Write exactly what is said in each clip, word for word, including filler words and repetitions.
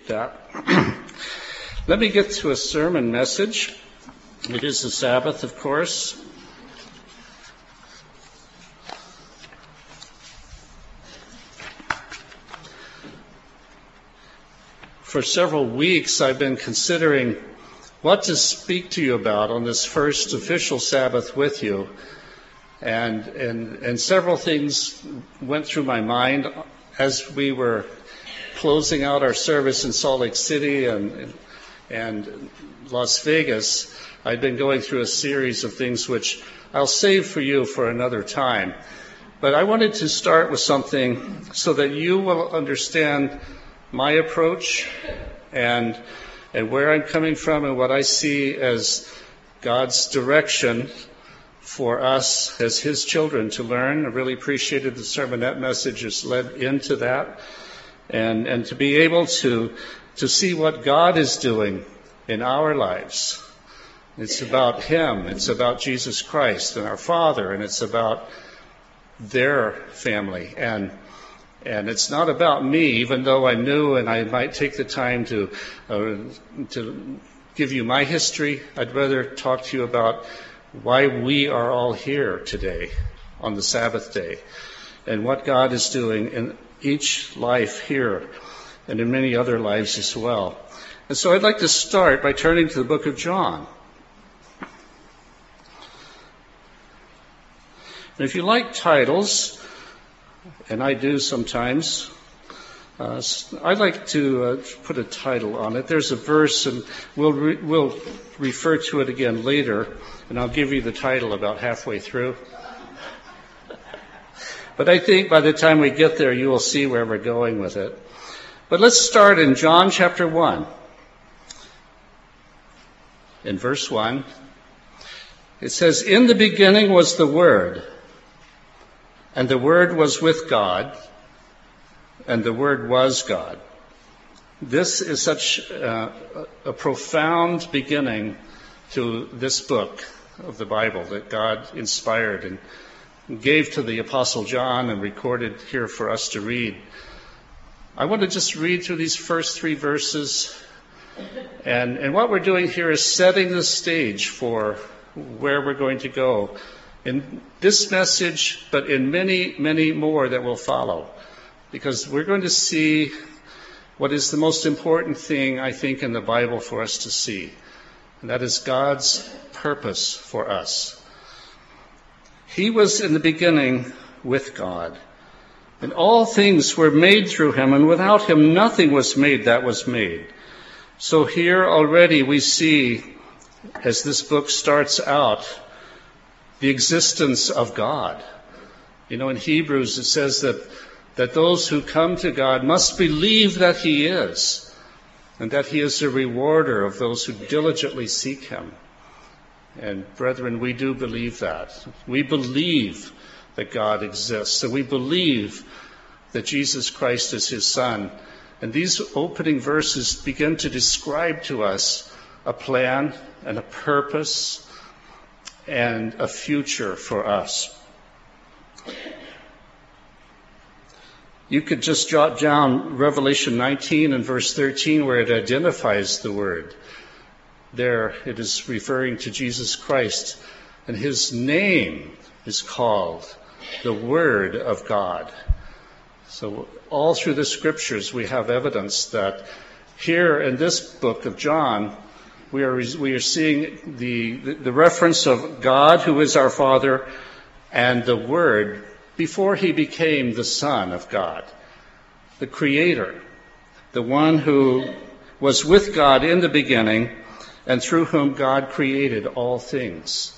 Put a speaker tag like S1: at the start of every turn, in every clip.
S1: appreciate that. Let me get to a sermon message. It is the Sabbath, of course. For several weeks, I've been considering what to speak to you about on this first official Sabbath with you. And, and, and several things went through my mind as we were closing out our service in Salt Lake City and, and Las Vegas. I'd been going through a series of things which I'll save for you for another time. But I wanted to start with something so that you will understand my approach and and where I'm coming from and what I see as God's direction for us as His children to learn. I really appreciated the sermonette message that's led into that, and and to be able to to see what God is doing in our lives. It's about Him. It's about Jesus Christ and our Father, and it's about their family. And And it's not about me, even though I knew and I might take the time to uh, to give you my history. I'd rather talk to you about why we are all here today on the Sabbath day and what God is doing in each life here and in many other lives as well. And so I'd like to start by turning to the book of John. And if you like titles, and I do sometimes, uh, I'd like to uh, put a title on it. There's a verse, and we'll re- we'll refer to it again later, and I'll give you the title about halfway through. But I think by the time we get there, you will see where we're going with it. But let's start in John chapter one. In verse one, it says, "In the beginning was the Word, and the Word was with God, and the Word was God." This is such uh, a profound beginning to this book of the Bible that God inspired and gave to the Apostle John and recorded here for us to read. I want to just read through these first three verses. And, and what we're doing here is setting the stage for where we're going to go in this message, but in many, many more that will follow. Because we're going to see what is the most important thing, I think, in the Bible for us to see. And that is God's purpose for us. He was in the beginning with God. And all things were made through Him, and without Him nothing was made that was made. So here already we see, as this book starts out, the existence of God. You know, in Hebrews it says that, that those who come to God must believe that He is, and that He is the rewarder of those who diligently seek Him. And brethren, we do believe that. We believe that God exists, and we believe that Jesus Christ is His Son. And these opening verses begin to describe to us a plan and a purpose and a future for us. You could just jot down Revelation nineteen and verse thirteen, where it identifies the Word. There it is referring to Jesus Christ, and His name is called the Word of God. So all through the Scriptures we have evidence that here in this book of John, we are we are seeing the, the, the reference of God, who is our Father, and the Word before He became the Son of God, the Creator, the one who was with God in the beginning and through whom God created all things.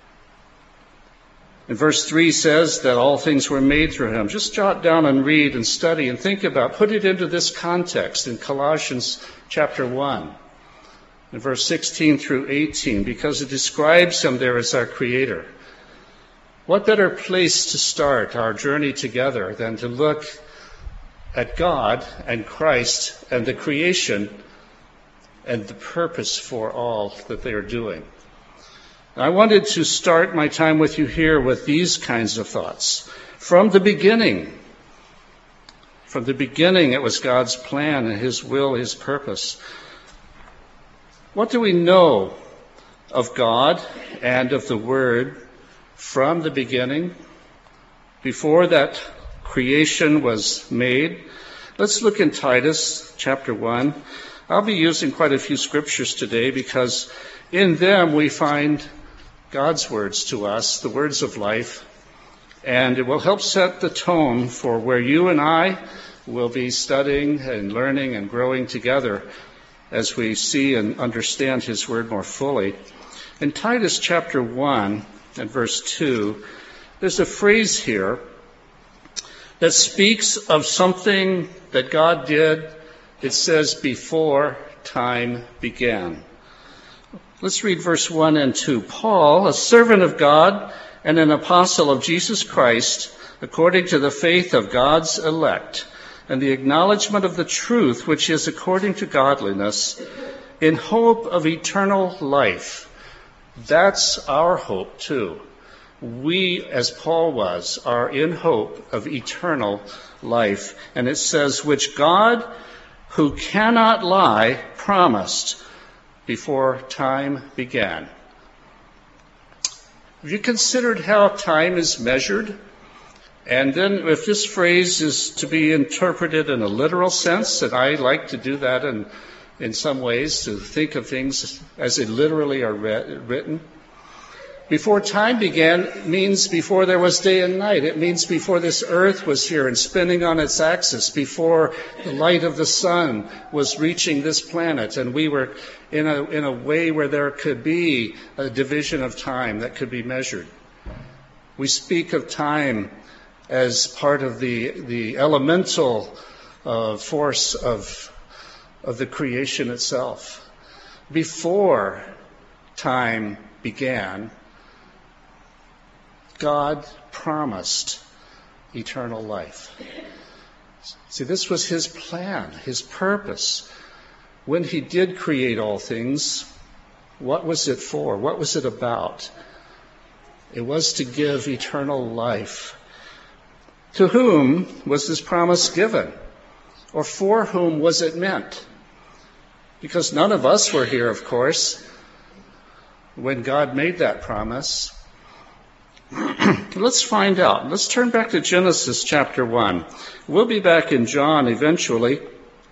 S1: And verse three says that all things were made through Him. Just jot down and read and study and think about, put it into this context in Colossians chapter one, in verse sixteen through eighteen, because it describes Him there as our Creator. What better place to start our journey together than to look at God and Christ and the creation and the purpose for all that they are doing. I wanted to start my time with you here with these kinds of thoughts. From the beginning, From the beginning, it was God's plan and his will, his purpose. What do we know of God and of the Word from the beginning, before that creation was made? Let's look in Titus chapter one. I'll be using quite a few scriptures today because in them we find God's words to us, the words of life, and it will help set the tone for where you and I will be studying and learning and growing together as we see and understand his word more fully. In Titus chapter one and verse two, there's a phrase here that speaks of something that God did. It says, before time began. Let's read verse one and two. Paul, a servant of God and an apostle of Jesus Christ, according to the faith of God's elect, and the acknowledgement of the truth which is according to godliness, in hope of eternal life. That's our hope too. We, as Paul was, are in hope of eternal life. And it says, which God, who cannot lie, promised before time began. Have you considered how time is measured? And then if this phrase is to be interpreted in a literal sense, and I like to do that in, in some ways, to think of things as they literally are read, written. Before time began means before there was day and night. It means before this earth was here and spinning on its axis, before the light of the sun was reaching this planet, and we were in a, in a way where there could be a division of time that could be measured. We speak of time as part of the, the elemental uh, force of, of the creation itself. Before time began, God promised eternal life. See, this was his plan, his purpose. When he did create all things, what was it for? What was it about? It was to give eternal life. To whom was this promise given? Or for whom was it meant? Because none of us were here, of course, when God made that promise. Let's find out. Let's turn back to Genesis chapter one. We'll be back in John eventually.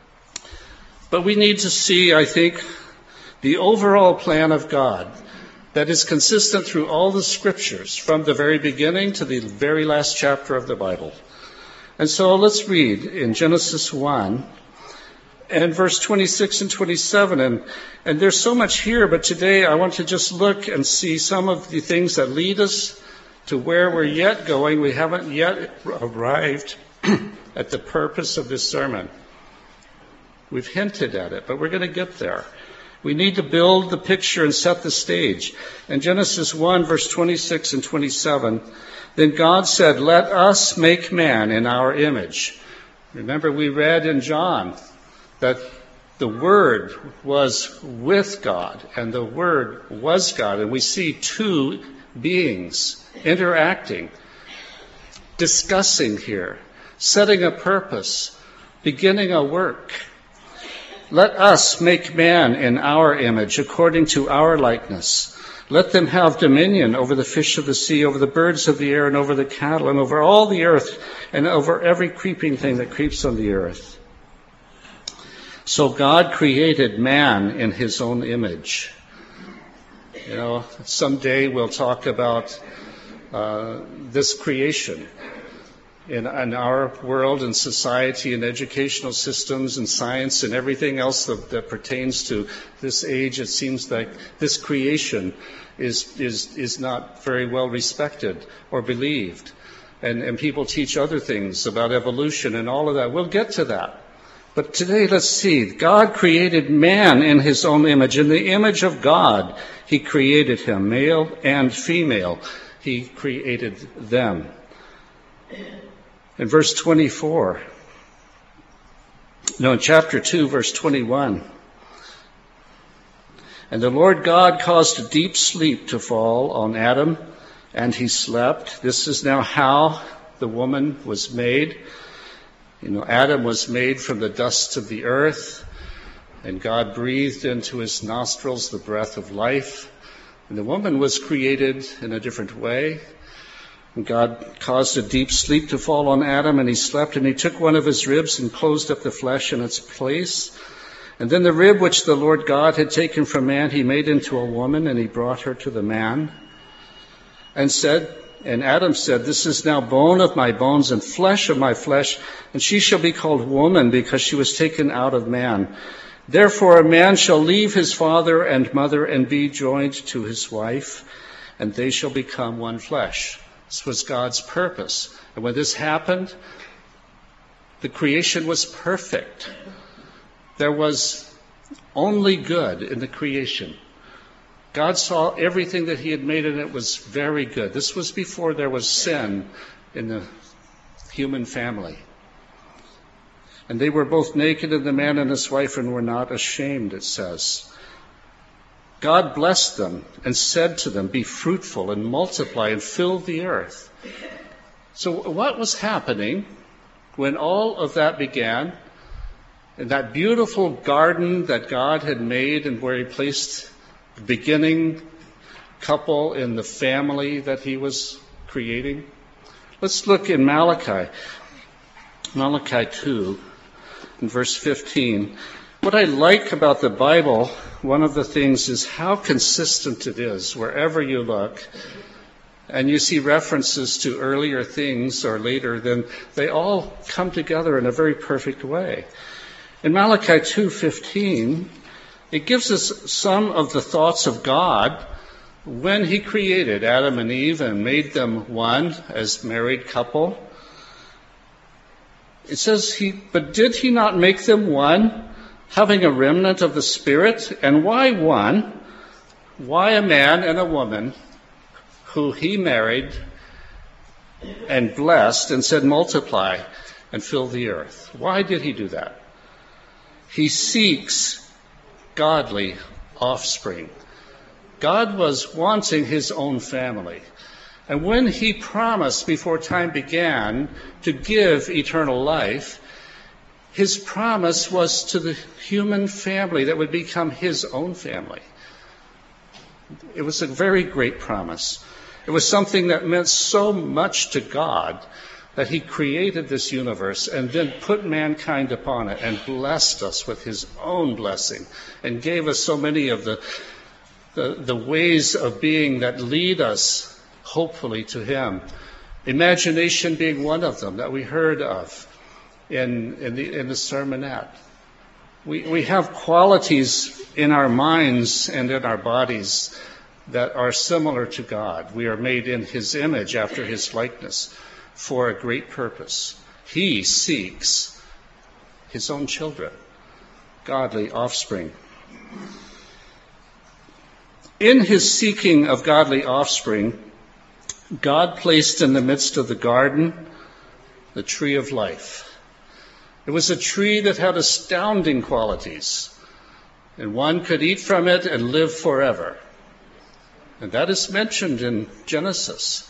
S1: But we need to see, I think, the overall plan of God that is consistent through all the scriptures, from the very beginning to the very last chapter of the Bible. And so let's read in Genesis one and verse twenty-six and twenty-seven. And, and there's so much here, but today I want to just look and see some of the things that lead us to where we're yet going. We haven't yet arrived at the purpose of this sermon. We've hinted at it, but we're going to get there. We need to build the picture and set the stage. In Genesis one, verse twenty-six and twenty-seven, then God said, let us make man in our image. Remember, we read in John that the Word was with God, and the Word was God. And we see two beings interacting, discussing here, setting a purpose, beginning a work. Let us make man in our image, according to our likeness. Let them have dominion over the fish of the sea, over the birds of the air, and over the cattle, and over all the earth, and over every creeping thing that creeps on the earth. So God created man in his own image. You know, someday we'll talk about uh, this creation in, in our world and society and educational systems and science and everything else that, that pertains to this age. It seems like this creation is is is not very well respected or believed. And, and people teach other things about evolution and all of that. We'll get to that. But today, let's see. God created man in his own image. In the image of God, he created him, male and female. He created them. In verse twenty-four, no, in chapter two, verse twenty-one, and the Lord God caused a deep sleep to fall on Adam, and he slept. This is now how the woman was made. You know, Adam was made from the dust of the earth, and God breathed into his nostrils the breath of life. And the woman was created in a different way. And God caused a deep sleep to fall on Adam, and he slept, and he took one of his ribs and closed up the flesh in its place. And then the rib which the Lord God had taken from man, he made into a woman, and he brought her to the man. And said, and Adam said, "This is now bone of my bones and flesh of my flesh, and she shall be called woman, because she was taken out of man. Therefore a man shall leave his father and mother and be joined to his wife, and they shall become one flesh." This was God's purpose. And when this happened, the creation was perfect. There was only good in the creation. God saw everything that he had made, and it was very good. This was before there was sin in the human family. And they were both naked, and the man and his wife, and were not ashamed, it says. God blessed them and said to them, "Be fruitful and multiply and fill the earth." So what was happening when all of that began? In that beautiful garden that God had made, and where he placed the beginning couple in the family that he was creating? Let's look in Malachi, Malachi two, in verse fifteen. What I like about the Bible, one of the things, is how consistent it is wherever you look. And you see references to earlier things or later, then they all come together in a very perfect way. In Malachi two fifteen, it gives us some of the thoughts of God when he created Adam and Eve and made them one as married couple. It says, "He, but did he not make them one, having a remnant of the Spirit?" And why one? Why a man and a woman who he married and blessed and said, "Multiply and fill the earth"? Why did he do that? He seeks godly offspring. God was wanting his own family. And when he promised before time began to give eternal life, his promise was to the human family that would become his own family. It was a very great promise. It was something that meant so much to God that he created this universe and then put mankind upon it and blessed us with his own blessing and gave us so many of the, the, the ways of being that lead us, hopefully, to him. Imagination being one of them that we heard of in, in, the, in the sermonette. We, we have qualities in our minds and in our bodies that are similar to God. We are made in his image, after his likeness, for a great purpose. He seeks his own children, godly offspring. In his seeking of godly offspring, God placed in the midst of the garden the tree of life. It was a tree that had astounding qualities, and one could eat from it and live forever. And that is mentioned in Genesis.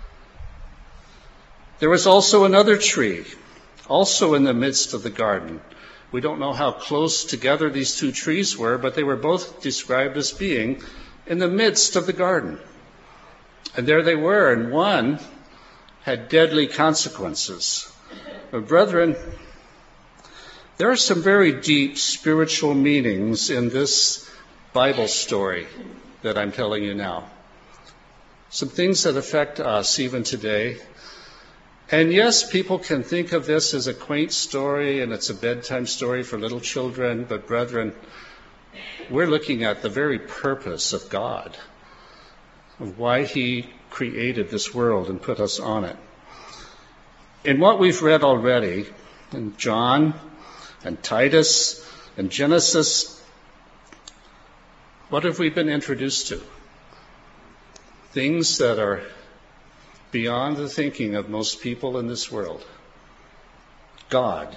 S1: There was also another tree, also in the midst of the garden. We don't know how close together these two trees were, but they were both described as being in the midst of the garden. And there they were, and one had deadly consequences. But brethren, there are some very deep spiritual meanings in this Bible story that I'm telling you now. Some things that affect us even today. And yes, people can think of this as a quaint story and it's a bedtime story for little children, but brethren, we're looking at the very purpose of God, of why he created this world and put us on it. In what we've read already, in John and Titus and Genesis, what have we been introduced to? Things that are beyond the thinking of most people in this world. God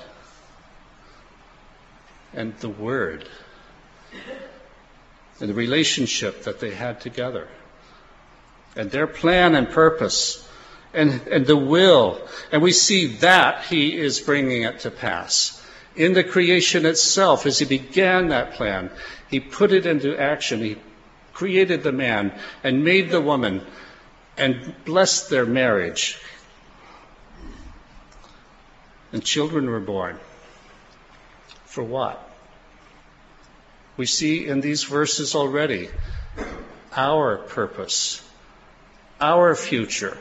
S1: and the Word and the relationship that they had together and their plan and purpose and, and the will. And we see that he is bringing it to pass. In the creation itself, as he began that plan, he put it into action. He created the man and made the woman and blessed their marriage. And children were born. For what? We see in these verses already our purpose, our future.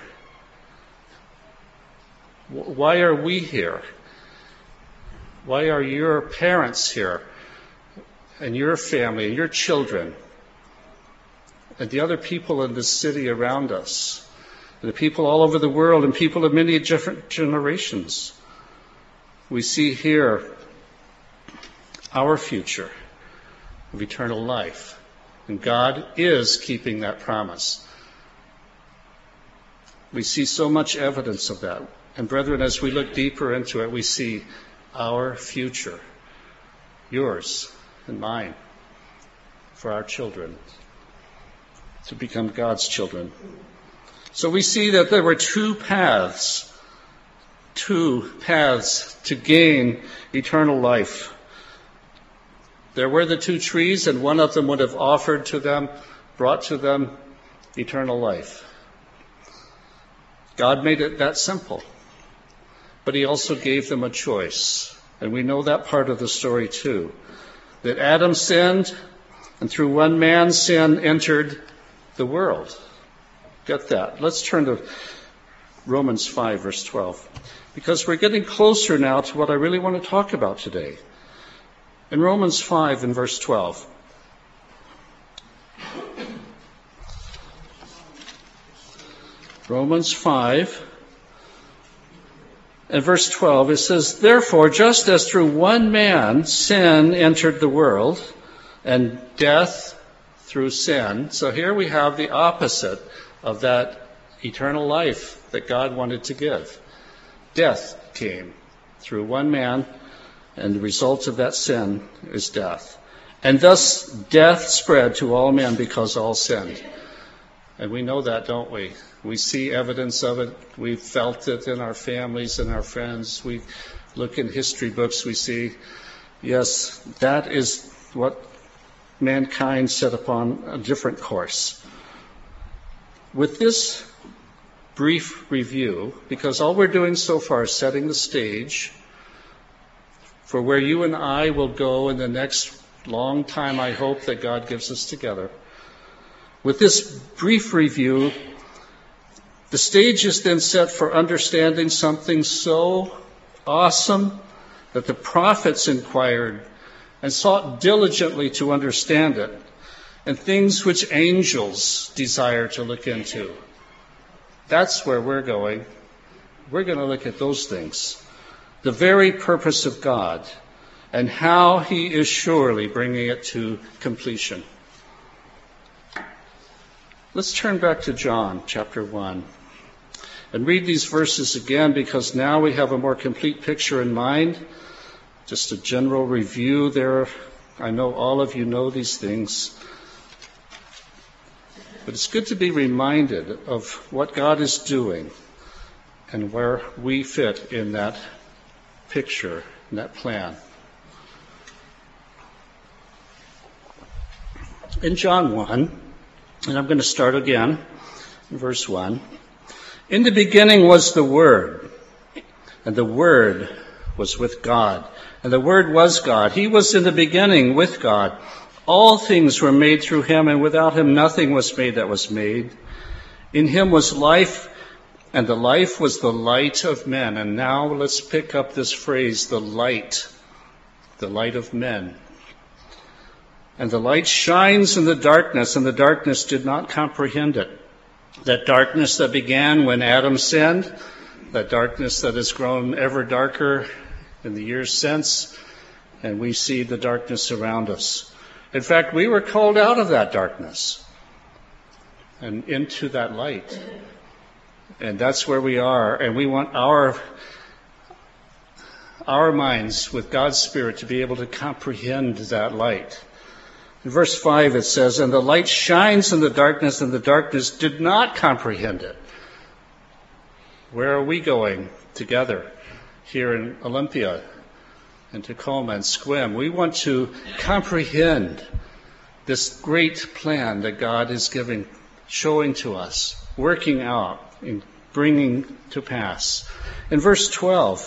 S1: Why are we here? Why are your parents here? And your family, and your children, and the other people in the city around us, and the people all over the world, and people of many different generations? We see here our future of eternal life. And God is keeping that promise. We see so much evidence of that. And brethren, as we look deeper into it, we see our future, yours and mine, for our children, to become God's children. So we see that there were two paths, two paths to gain eternal life. There were the two trees, and one of them would have offered to them, brought to them eternal life. God made it that simple. But he also gave them a choice. And we know that part of the story too. That Adam sinned, and through one man's sin entered the world. Get that. Let's turn to Romans five, verse twelve. Because we're getting closer now to what I really want to talk about today. In Romans five and verse twelve. Romans five and verse twelve, it says, "Therefore, just as through one man sin entered the world, and death through sin." So here we have the opposite of that eternal life that God wanted to give. Death came through one man, and the result of that sin is death. And thus death spread to all men because all sinned. And we know that, don't we? We see evidence of it. We've felt it in our families and our friends. We look in history books, we see, yes, that is what mankind set upon a different course. With this brief review, because all we're doing so far is setting the stage for where you and I will go in the next long time, I hope, that God gives us together. With this brief review, the stage is then set for understanding something so awesome that the prophets inquired and sought diligently to understand it, and things which angels desire to look into. That's where we're going. We're going to look at those things. The very purpose of God and how he is surely bringing it to completion. Let's turn back to John chapter one and read these verses again, because now we have a more complete picture in mind. Just a general review there. I know all of you know these things. But it's good to be reminded of what God is doing and where we fit in that picture, in that plan. In John one, and I'm going to start again in verse one. "In the beginning was the Word, and the Word was with God, and the Word was God. He was in the beginning with God. All things were made through him, and without him nothing was made that was made. In him was life, and the life was the light of men." And now let's pick up this phrase, the light, the light of men. "And the light shines in the darkness, and the darkness did not comprehend it." That darkness that began when Adam sinned, that darkness that has grown ever darker in the years since, and we see the darkness around us. In fact, we were called out of that darkness and into that light. And that's where we are, and we want our our minds with God's Spirit to be able to comprehend that light. In verse five it says, "And the light shines in the darkness, and the darkness did not comprehend it." Where are we going together here in Olympia and Tacoma and Sequim? We want to comprehend this great plan that God is giving, showing to us, working out, and bringing to pass. In verse twelve,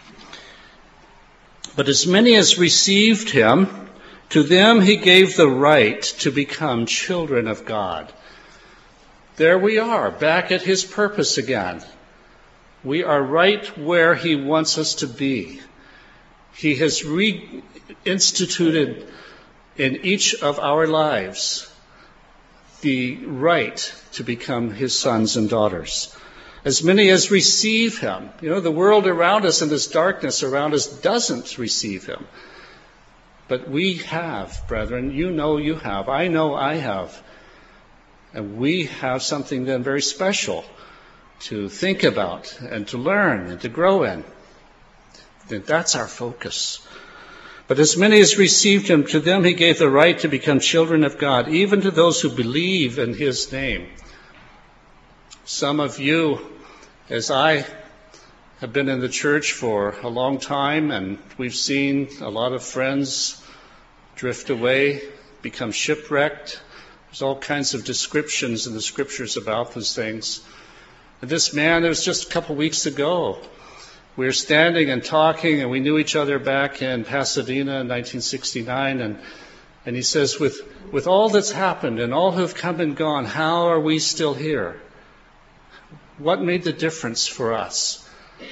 S1: but as many as received him, to them he gave the right to become children of God. There we are, back at his purpose again. We are right where he wants us to be. He has reinstituted in each of our lives the right to become his sons and daughters. As many as receive him. You know, the world around us and this darkness around us doesn't receive him. But we have, brethren. You know you have. I know I have. And we have something then very special to think about and to learn and to grow in. That's our focus. But as many as received him, to them he gave the right to become children of God, even to those who believe in his name. Some of you, as I have been in the church for a long time, and we've seen a lot of friends drift away, become shipwrecked. There's all kinds of descriptions in the scriptures about those things. And this man, it was just a couple weeks ago, we were standing and talking, and we knew each other back in Pasadena in nineteen sixty-nine, and, and he says, with, with all that's happened and all who have come and gone, how are we still here? What made the difference for us?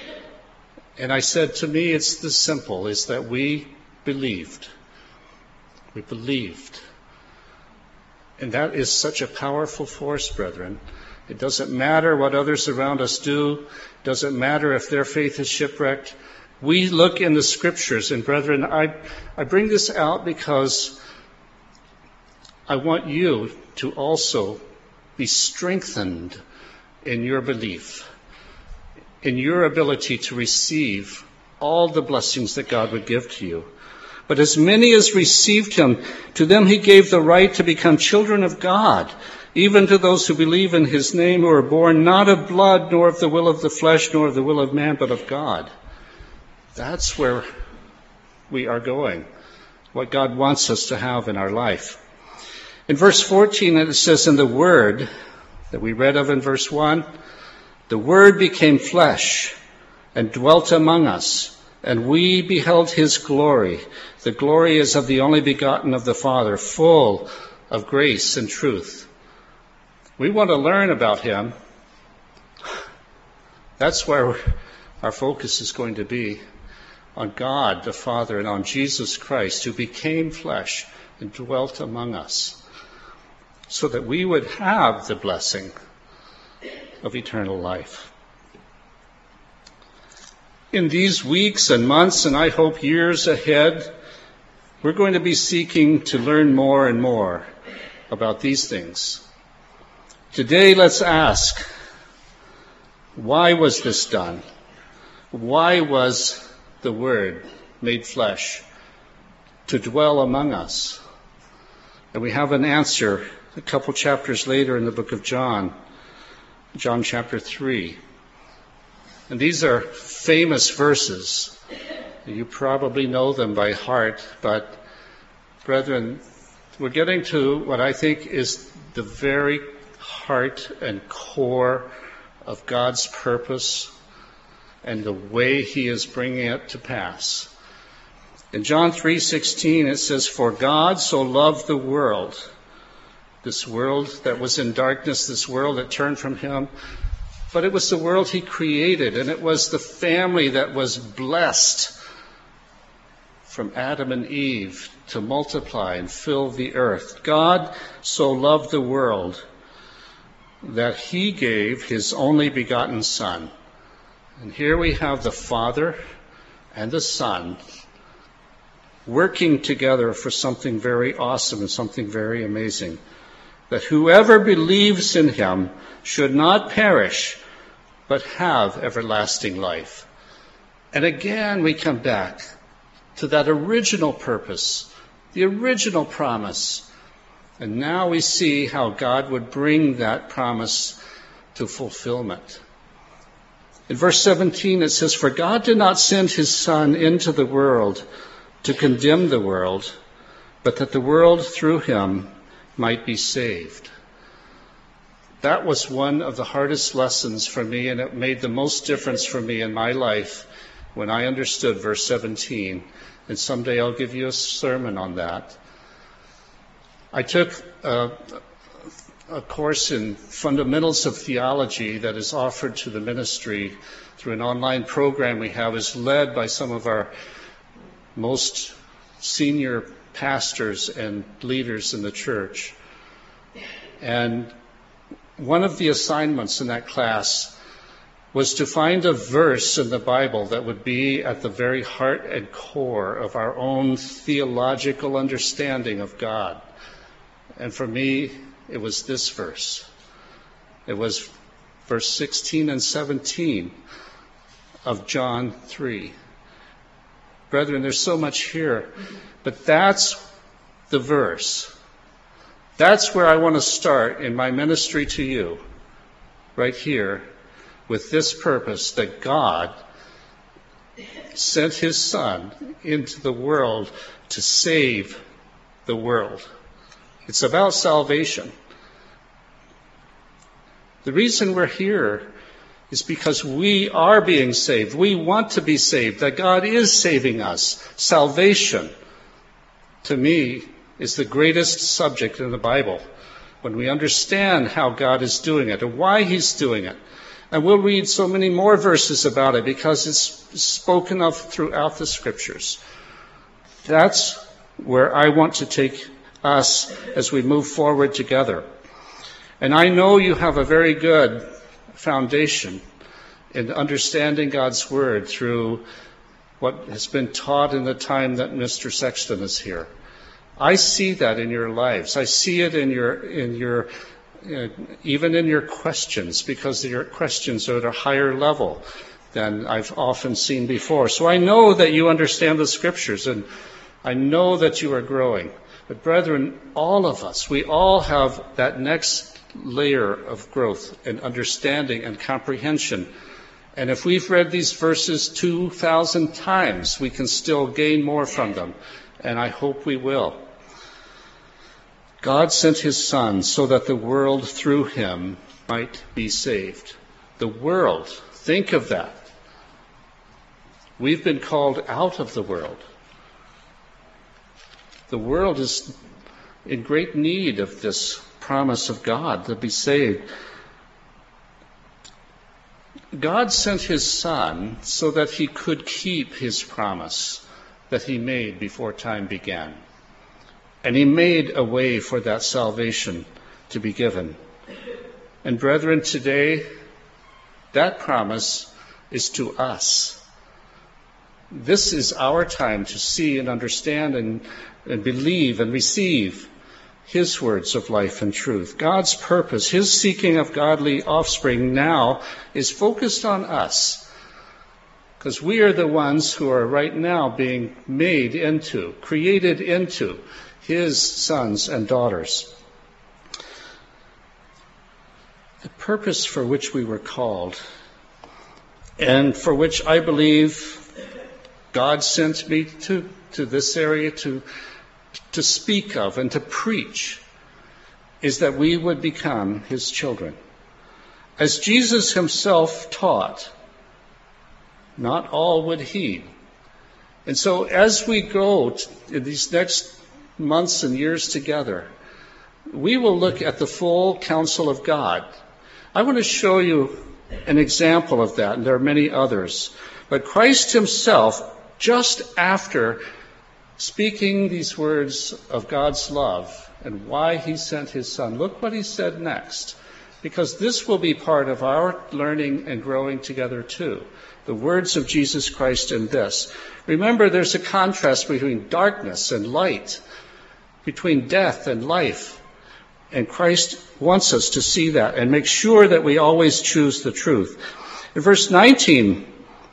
S1: And I said, to me, it's this simple, is that we believed. We believed. And that is such a powerful force, brethren. It doesn't matter what others around us do. It doesn't matter if their faith is shipwrecked. We look in the scriptures, and brethren, I, I bring this out because I want you to also be strengthened in your belief, in your ability to receive all the blessings that God would give to you. But as many as received him, to them he gave the right to become children of God, even to those who believe in his name, who are born not of blood, nor of the will of the flesh, nor of the will of man, but of God. That's where we are going, what God wants us to have in our life. In verse fourteen, it says, in the Word that we read of in verse one, the Word became flesh and dwelt among us, and we beheld his glory. The glory is of the only begotten of the Father, full of grace and truth. We want to learn about him. That's where our focus is going to be, on God the Father and on Jesus Christ, who became flesh and dwelt among us, so that we would have the blessing of eternal life. In these weeks and months, and I hope years ahead, we're going to be seeking to learn more and more about these things. Today, let's ask, why was this done? Why was the Word made flesh to dwell among us? And we have an answer a couple chapters later in the book of John, John chapter three. And these are famous verses. You probably know them by heart, but brethren, we're getting to what I think is the very heart and core of God's purpose and the way he is bringing it to pass. In John three sixteen, it says, for God so loved the world, this world that was in darkness, this world that turned from him, but it was the world he created, and it was the family that was blessed from Adam and Eve to multiply and fill the earth. God so loved the world that he gave his only begotten Son. And here we have the Father and the Son working together for something very awesome and something very amazing. That whoever believes in him should not perish, but have everlasting life. And again, we come back to that original purpose, the original promise. And now we see how God would bring that promise to fulfillment. In verse seventeen it says, "For God did not send his Son into the world to condemn the world, but that the world through him might be saved." That was one of the hardest lessons for me, and it made the most difference for me in my life when I understood verse seventeen. And someday I'll give you a sermon on that. I took a, a course in fundamentals of theology that is offered to the ministry through an online program we have. Is led by some of our most senior pastors and leaders in the church. And one of the assignments in that class was to find a verse in the Bible that would be at the very heart and core of our own theological understanding of God. And for me, it was this verse. It was verse sixteen and seventeen of John three. Brethren, there's so much here, but that's the verse. That's where I want to start in my ministry to you, right here, with this purpose, that God sent his Son into the world to save the world. It's about salvation. The reason we're here is because we are being saved. We want to be saved, that God is saving us. Salvation, to me, is the greatest subject in the Bible. When we understand how God is doing it and why he's doing it. And we'll read so many more verses about it because it's spoken of throughout the scriptures. That's where I want to take us as we move forward together. And I know you have a very good foundation in understanding God's word through what has been taught in the time that Mister Sexton is here. I see that in your lives. I see it in your, in your, uh, even in your questions, because your questions are at a higher level than I've often seen before. So I know that you understand the scriptures, and I know that you are growing. But brethren, all of us, we all have that next layer of growth and understanding and comprehension. And if we've read these verses two thousand times, we can still gain more from them. And I hope we will. God sent his Son so that the world through him might be saved. The world, think of that. We've been called out of the world. The world is in great need of this promise of God to be saved. God sent his Son so that he could keep his promise that he made before time began. And he made a way for that salvation to be given. And brethren, today, that promise is to us. This is our time to see and understand and, and believe and receive his words of life and truth. God's purpose, his seeking of godly offspring now is focused on us. Because we are the ones who are right now being made into, created into his sons and daughters. The purpose for which we were called, and for which I believe God sent me to, to this area to, to speak of and to preach, is that we would become his children. As Jesus himself taught, not all would heed. And so as we go in these next months and years together, we will look at the full counsel of God. I want to show you an example of that, and there are many others. But Christ himself, just after speaking these words of God's love and why he sent his Son, look what he said next. Because this will be part of our learning and growing together too. The words of Jesus Christ in this. Remember, there's a contrast between darkness and light, between death and life. And Christ wants us to see that and make sure that we always choose the truth. In verse nineteen,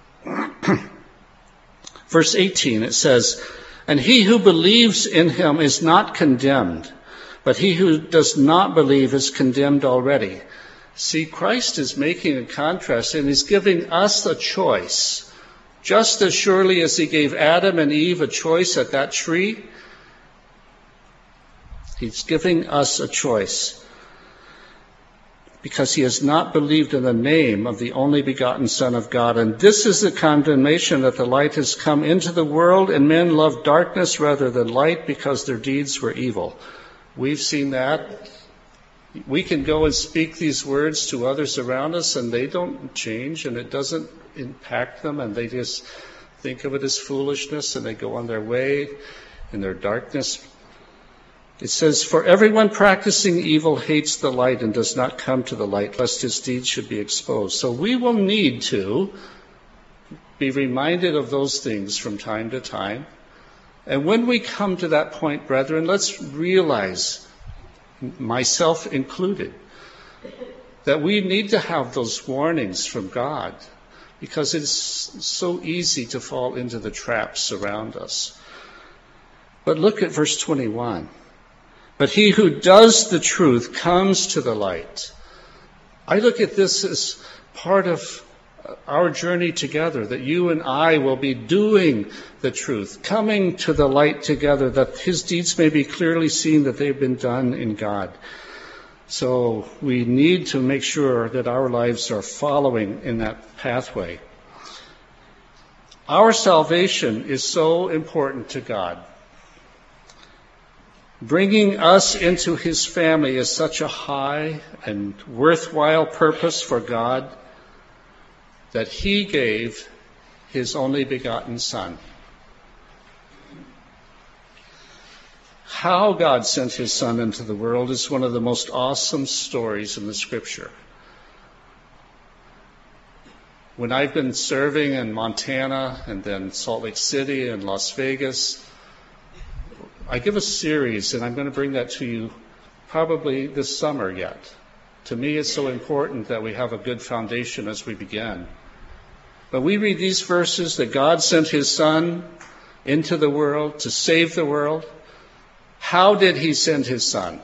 S1: verse eighteen, it says, "And he who believes in him is not condemned, but he who does not believe is condemned already, See, Christ is making a contrast, and he's giving us a choice. Just as surely as he gave Adam and Eve a choice at that tree, he's giving us a choice. Because he has not believed in the name of the only begotten Son of God. And this is the condemnation, that the light has come into the world, and men love darkness rather than light because their deeds were evil. We've seen that. We can go and speak these words to others around us, and they don't change, and it doesn't impact them, and they just think of it as foolishness, and they go on their way in their darkness. It says, for everyone practicing evil hates the light and does not come to the light, lest his deeds should be exposed. So we will need to be reminded of those things from time to time. And when we come to that point, brethren, let's realize, myself included, that we need to have those warnings from God, because it's so easy to fall into the traps around us. But look at verse twenty-one. But he who does the truth comes to the light. I look at this as part of our journey together, that you and I will be doing the truth, coming to the light together, that his deeds may be clearly seen that they've been done in God. So we need to make sure that our lives are following in that pathway. Our salvation is so important to God. Bringing us into his family is such a high and worthwhile purpose for God that he gave his only begotten Son. How God sent his Son into the world is one of the most awesome stories in the Scripture. When I've been serving in Montana and then Salt Lake City and Las Vegas, I give a series, and I'm going to bring that to you probably this summer yet. To me, it's so important that we have a good foundation as we begin. But we read these verses that God sent his Son into the world to save the world. How did he send his Son?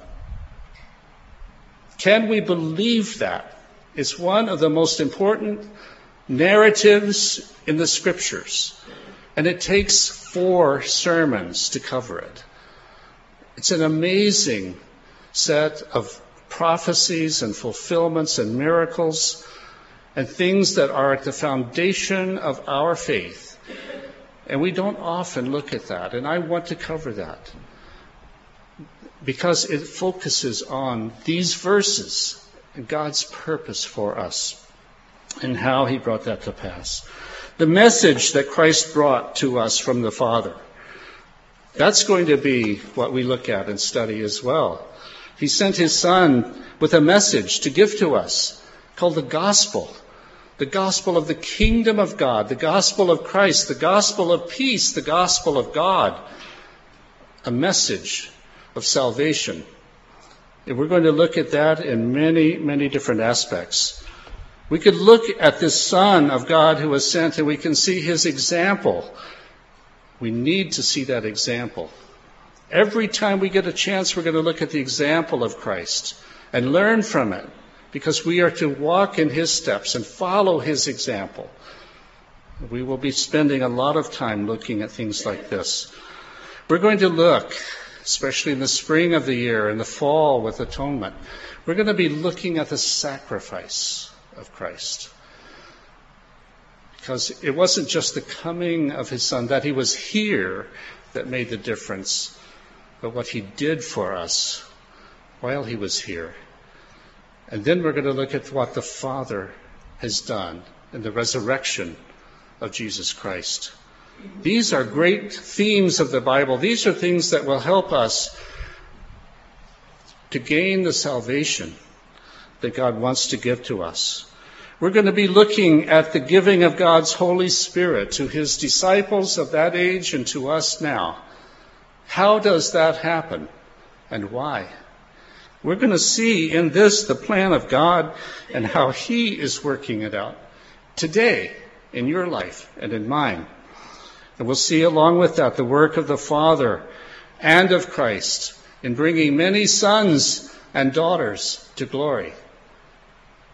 S1: Can we believe that? It's one of the most important narratives in the Scriptures. And it takes four sermons to cover it. It's an amazing set of prophecies and fulfillments and miracles and things that are at the foundation of our faith. And we don't often look at that, and I want to cover that because it focuses on these verses and God's purpose for us and how he brought that to pass. The message that Christ brought to us from the Father, that's going to be what we look at and study as well. He sent his Son with a message to give to us called the gospel. The gospel of the kingdom of God, the gospel of Christ, the gospel of peace, the gospel of God. A message of salvation. And we're going to look at that in many, many different aspects. We could look at this Son of God who was sent, and we can see his example. We need to see that example. Every time we get a chance, we're going to look at the example of Christ and learn from it, because we are to walk in his steps and follow his example. We will be spending a lot of time looking at things like this. We're going to look, especially in the spring of the year, in the fall with atonement, we're going to be looking at the sacrifice of Christ. Because it wasn't just the coming of his Son, that he was here, that made the difference, but what he did for us while he was here. And then we're going to look at what the Father has done in the resurrection of Jesus Christ. These are great themes of the Bible. These are things that will help us to gain the salvation that God wants to give to us. We're going to be looking at the giving of God's Holy Spirit to his disciples of that age and to us now. How does that happen and why? We're going to see in this the plan of God and how he is working it out today in your life and in mine. And we'll see along with that the work of the Father and of Christ in bringing many sons and daughters to glory.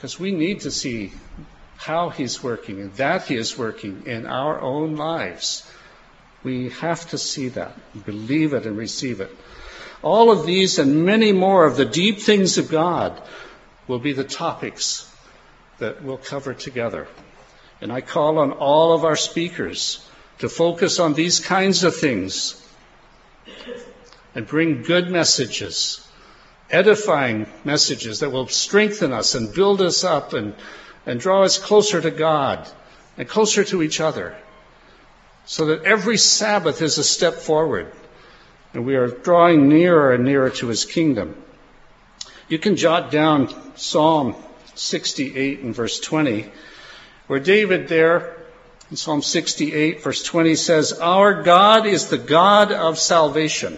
S1: because we need to see how he's working and that he is working in our own lives. We have to see that, believe it, and receive it. All of these and many more of the deep things of God will be the topics that we'll cover together. And I call on all of our speakers to focus on these kinds of things and bring good messages, edifying messages that will strengthen us and build us up and, and draw us closer to God and closer to each other, so that every Sabbath is a step forward and we are drawing nearer and nearer to his kingdom. You can jot down Psalm sixty-eight and verse twenty, where David there in Psalm sixty-eight verse twenty says, "Our God is the God of salvation."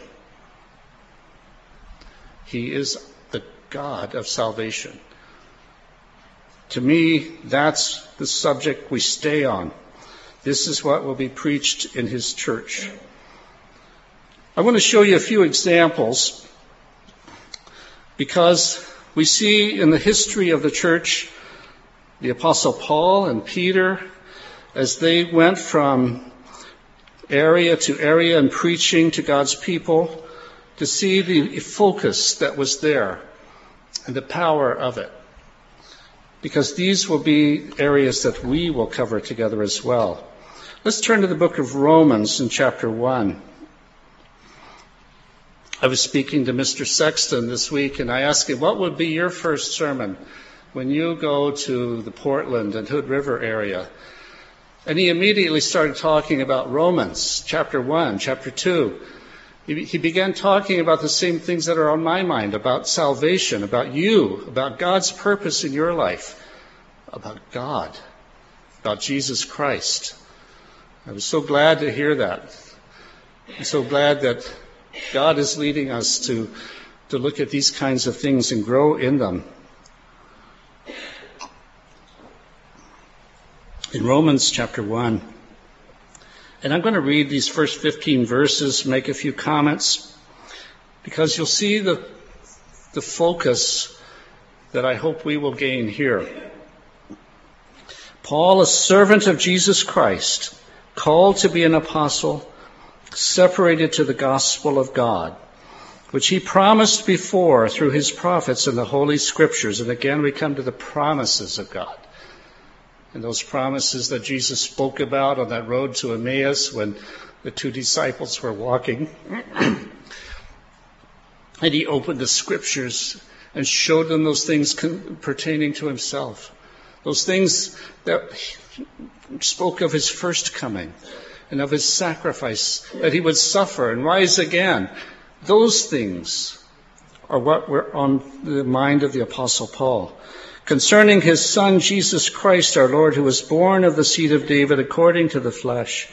S1: He is the God of salvation. To me, that's the subject we stay on. This is what will be preached in his church. I want to show you a few examples because we see in the history of the church the Apostle Paul and Peter, as they went from area to area and preaching to God's people, to see the focus that was there and the power of it. Because these will be areas that we will cover together as well. Let's turn to the book of Romans in chapter one. I was speaking to Mister Sexton this week, and I asked him, what would be your first sermon when you go to the Portland and Hood River area? And he immediately started talking about Romans, chapter one, chapter two. He, he began talking about the same things that are on my mind, about salvation, about you, about God's purpose in your life, about God, about Jesus Christ. I was so glad to hear that. I'm so glad that God is leading us to, to look at these kinds of things and grow in them. In Romans chapter one, and I'm going to read these first fifteen verses, make a few comments, because you'll see the, the focus that I hope we will gain here. Paul, a servant of Jesus Christ, called to be an apostle, separated to the gospel of God, which he promised before through his prophets in the Holy Scriptures. And again, we come to the promises of God. And those promises that Jesus spoke about on that road to Emmaus when the two disciples were walking. And he opened the Scriptures and showed them those things con- pertaining to himself. Those things that spoke of his first coming and of his sacrifice, that he would suffer and rise again. Those things are what were on the mind of the Apostle Paul. Concerning his Son, Jesus Christ, our Lord, who was born of the seed of David according to the flesh.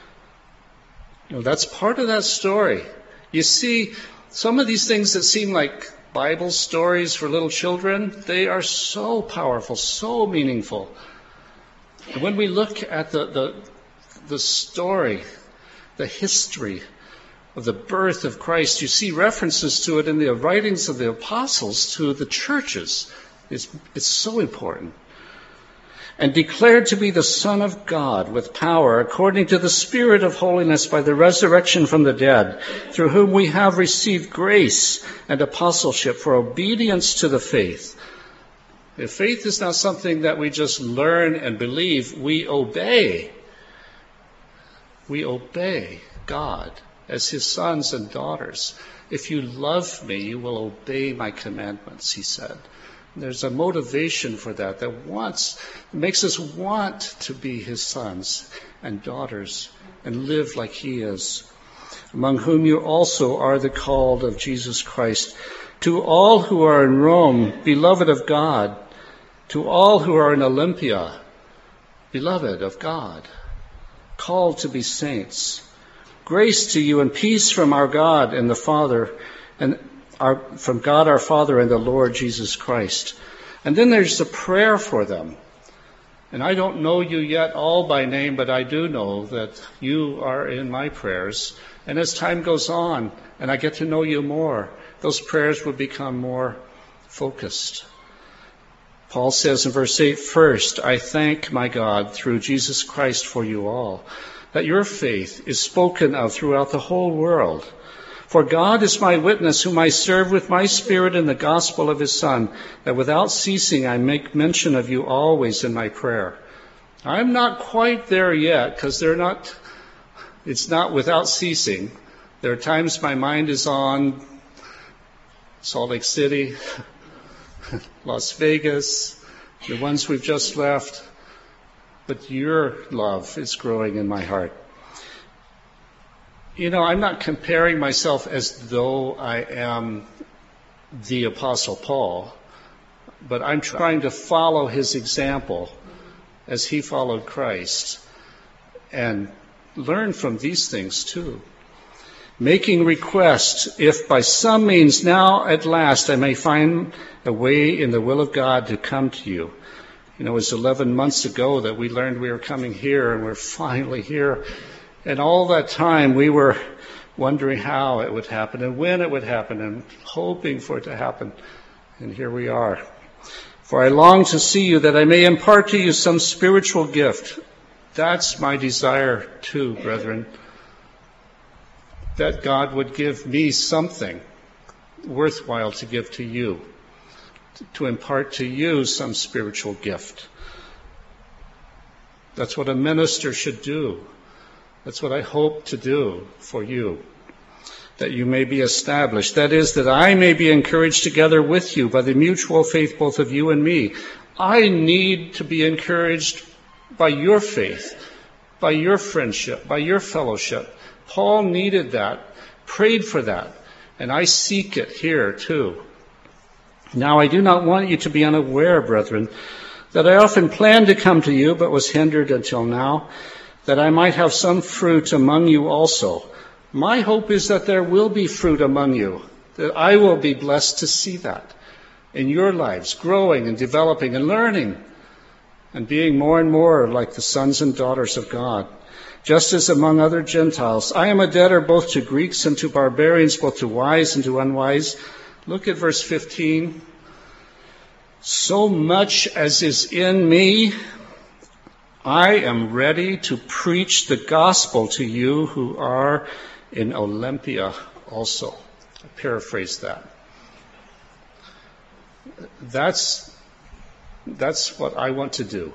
S1: You know, that's part of that story. You see, some of these things that seem like Bible stories for little children, they are so powerful, so meaningful. And when we look at the, the, the story, the history of the birth of Christ, you see references to it in the writings of the apostles to the churches. It's, it's so important. And declared to be the Son of God with power, according to the Spirit of holiness by the resurrection from the dead, through whom we have received grace and apostleship for obedience to the faith. If faith is not something that we just learn and believe, we obey. We obey God as his sons and daughters. If you love me, you will obey my commandments, he said. There's a motivation for that that wants, makes us want to be his sons and daughters and live like he is, among whom you also are the called of Jesus Christ. To all who are in Rome, beloved of God, to all who are in Olympia, beloved of God, called to be saints, grace to you and peace from our God and the Father, and Our, from God our Father and the Lord Jesus Christ. And then there's a prayer for them. And I don't know you yet all by name, but I do know that you are in my prayers. And as time goes on and I get to know you more, those prayers will become more focused. Paul says in verse eight, "First, I thank my God through Jesus Christ for you all, that your faith is spoken of throughout the whole world. For God is my witness, whom I serve with my spirit in the gospel of his Son, that without ceasing I make mention of you always in my prayer." I'm not quite there yet, because they're not, it's not without ceasing. There are times my mind is on Salt Lake City, Las Vegas, the ones we've just left, but your love is growing in my heart. You know, I'm not comparing myself as though I am the Apostle Paul, but I'm trying to follow his example as he followed Christ and learn from these things too. Making request, if by some means now at last I may find a way in the will of God to come to you. You know, it was eleven months ago that we learned we were coming here, and we're finally here. And all that time we were wondering how it would happen and when it would happen and hoping for it to happen. And here we are. "For I long to see you, that I may impart to you some spiritual gift." That's my desire too, brethren. That God would give me something worthwhile to give to you, to impart to you some spiritual gift. That's what a minister should do. That's what I hope to do for you, that you may be established. That is, that I may be encouraged together with you by the mutual faith both of you and me. I need to be encouraged by your faith, by your friendship, by your fellowship. Paul needed that, prayed for that, and I seek it here too. "Now I do not want you to be unaware, brethren, that I often planned to come to you, but was hindered until now, that I might have some fruit among you also. My hope is that there will be fruit among you, that I will be blessed to see that in your lives, growing and developing and learning and being more and more like the sons and daughters of God. Just as among other Gentiles, I am a debtor both to Greeks and to barbarians, both to wise and to unwise." Look at verse fifteen. "So much as is in me, I am ready to preach the gospel to you who are in Olympia also." I paraphrase that. That's, that's what I want to do.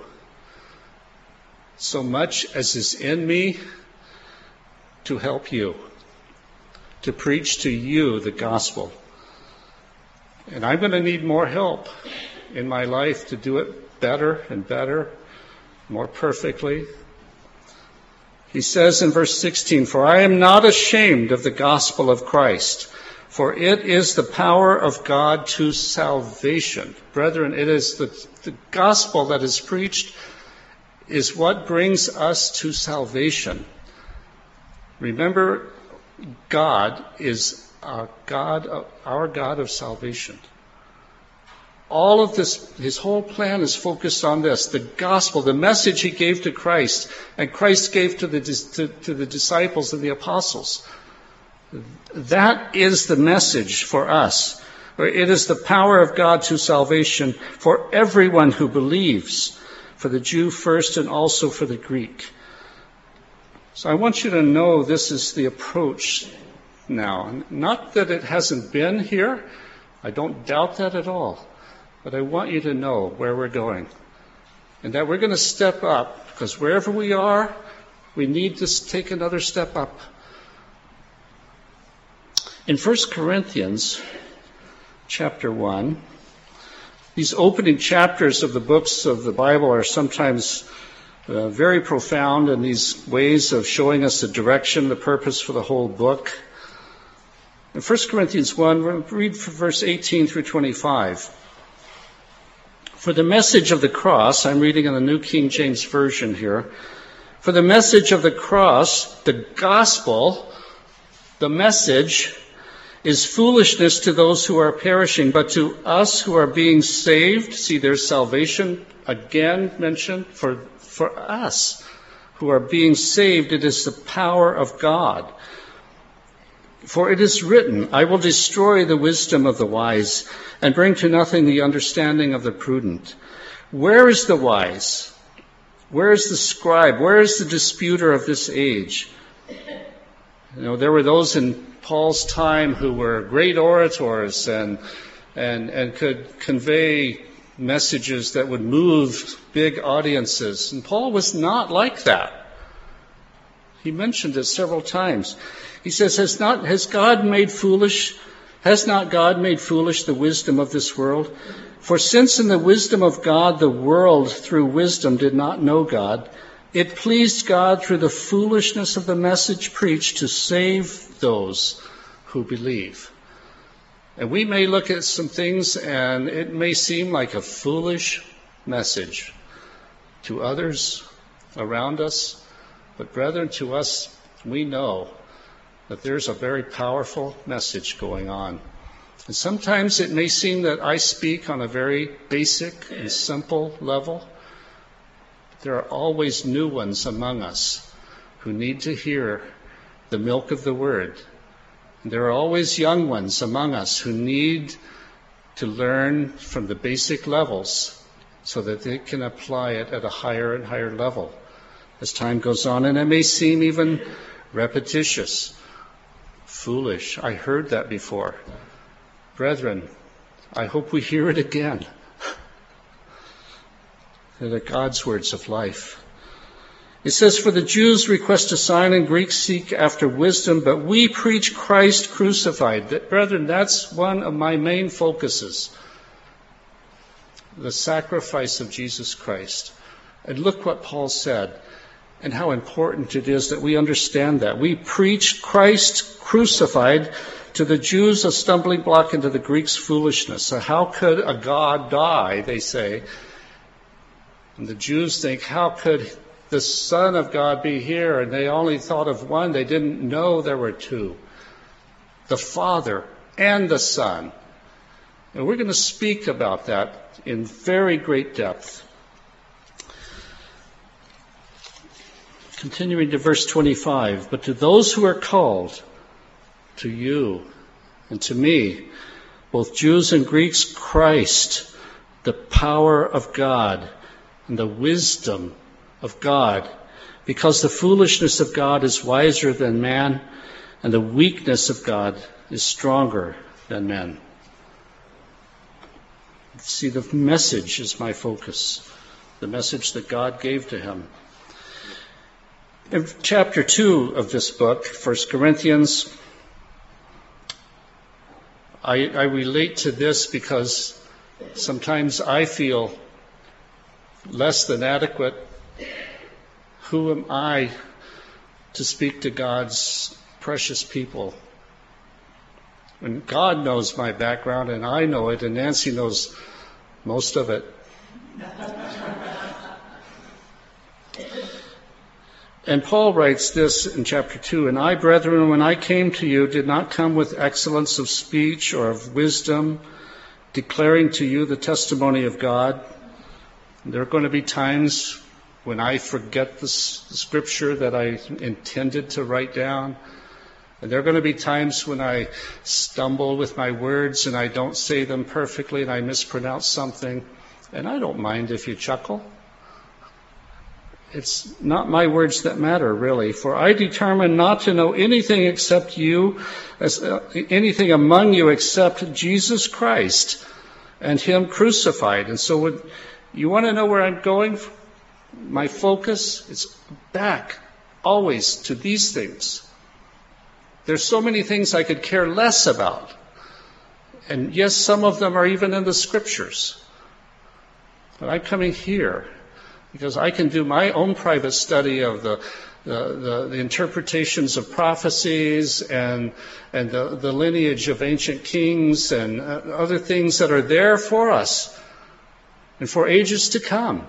S1: So much as is in me to help you, to preach to you the gospel. And I'm going to need more help in my life to do it better and better, more perfectly. He says in verse sixteen, "For I am not ashamed of the gospel of Christ, for it is the power of God to salvation." Brethren, it is the, the gospel that is preached is what brings us to salvation. Remember, God is our God, our God of salvation. All of this, his whole plan is focused on this, the gospel, the message he gave to Christ, and Christ gave to the, to, to the disciples and the apostles. That is the message for us. It is the power of God to salvation for everyone who believes, for the Jew first and also for the Greek. So I want you to know this is the approach now. Not that it hasn't been here. I don't doubt that at all. But I want you to know where we're going. And that we're going to step up, because wherever we are, we need to take another step up. In First Corinthians chapter one, these opening chapters of the books of the Bible are sometimes uh, very profound in these ways of showing us the direction, the purpose for the whole book. In First Corinthians one, we'll read from verse eighteen through twenty-five. "For the message of the cross," I'm reading in the New King James Version here, "for the message of the cross, the gospel, the message, is foolishness to those who are perishing, but to us who are being saved," see, there's salvation again mentioned, for, for us who are being saved, it is the power of God. For it is written, I will destroy the wisdom of the wise and bring to nothing the understanding of the prudent. Where is the wise? Where is the scribe? Where is the disputer of this age? You know, there were those in Paul's time who were great orators and and and could convey messages that would move big audiences. And Paul was not like that. He mentioned it several times. He says, has not has God made foolish, has not God made foolish the wisdom of this world? For since in the wisdom of God the world through wisdom did not know God, it pleased God through the foolishness of the message preached to save those who believe. And we may look at some things and it may seem like a foolish message to others around us, but brethren, to us, we know that there's a very powerful message going on. And sometimes it may seem that I speak on a very basic and simple level. There are always new ones among us who need to hear the milk of the word. And there are always young ones among us who need to learn from the basic levels so that they can apply it at a higher and higher level as time goes on. And it may seem even repetitious, foolish. I heard that before. Brethren, I hope we hear it again. They're God's words of life. It says, for the Jews request a sign and Greeks seek after wisdom, but we preach Christ crucified. That, brethren, that's one of my main focuses. The sacrifice of Jesus Christ. And look what Paul said and how important it is that we understand that. We preach Christ crucified, to the Jews a stumbling block, and to the Greeks foolishness. So how could a God die, they say. And the Jews think, how could the Son of God be here? And they only thought of one. They didn't know there were two. The Father and the Son. And we're going to speak about that in very great depth. Continuing to verse twenty-five, but to those who are called, to you and to me, both Jews and Greeks, Christ, the power of God and the wisdom of God, because the foolishness of God is wiser than man, and the weakness of God is stronger than men. See, the message is my focus, the message that God gave to him. In chapter two of this book, First Corinthians, I, I relate to this because sometimes I feel less than adequate. Who am I to speak to God's precious people? And God knows my background, and I know it, and Nancy knows most of it. And Paul writes this in chapter two, and I, brethren, when I came to you, did not come with excellence of speech or of wisdom, declaring to you the testimony of God. There are going to be times when I forget the scripture that I intended to write down. And there are going to be times when I stumble with my words and I don't say them perfectly and I mispronounce something. And I don't mind if you chuckle. It's not my words that matter, really. For I determined not to know anything except you, as, uh, anything among you except Jesus Christ and him crucified. And so when you want to know where I'm going, my focus is back always to these things. There's so many things I could care less about. And yes, some of them are even in the scriptures. But I'm coming here because I can do my own private study of the, the, the, the interpretations of prophecies and, and the, the lineage of ancient kings and uh, other things that are there for us and for ages to come.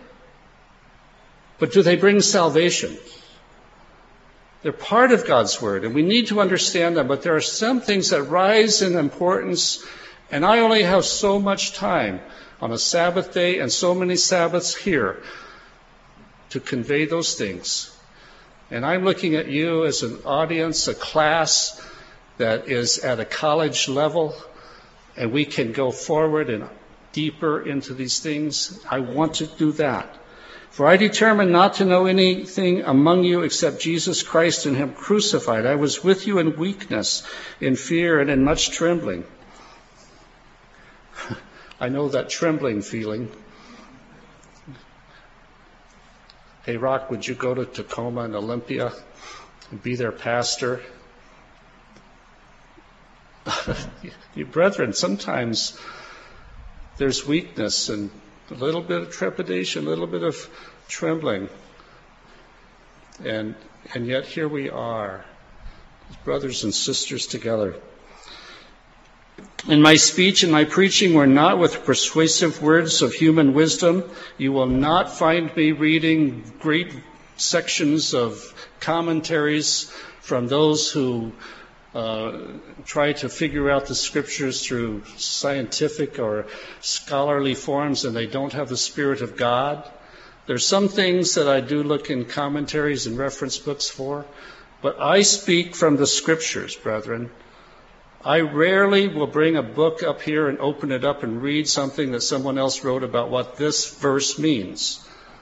S1: But do they bring salvation? They're part of God's Word, and we need to understand them, but there are some things that rise in importance, and I only have so much time on a Sabbath day and so many Sabbaths here to convey those things. And I'm looking at you as an audience, a class, that is at a college level, and we can go forward and deeper into these things. I want to do that. For I determined not to know anything among you except Jesus Christ and him crucified. I was with you in weakness, in fear, and in much trembling. I know that trembling feeling. Hey, Rock, would you go to Tacoma and Olympia and be their pastor? You brethren, sometimes there's weakness and a little bit of trepidation, a little bit of trembling. And and yet here we are, brothers and sisters together. In my speech and my preaching were not with persuasive words of human wisdom. You will not find me reading great sections of commentaries from those who uh, try to figure out the scriptures through scientific or scholarly forms, and they don't have the Spirit of God. There's some things that I do look in commentaries and reference books for, but I speak from the scriptures, brethren. I rarely will bring a book up here and open it up and read something that someone else wrote about what this verse means.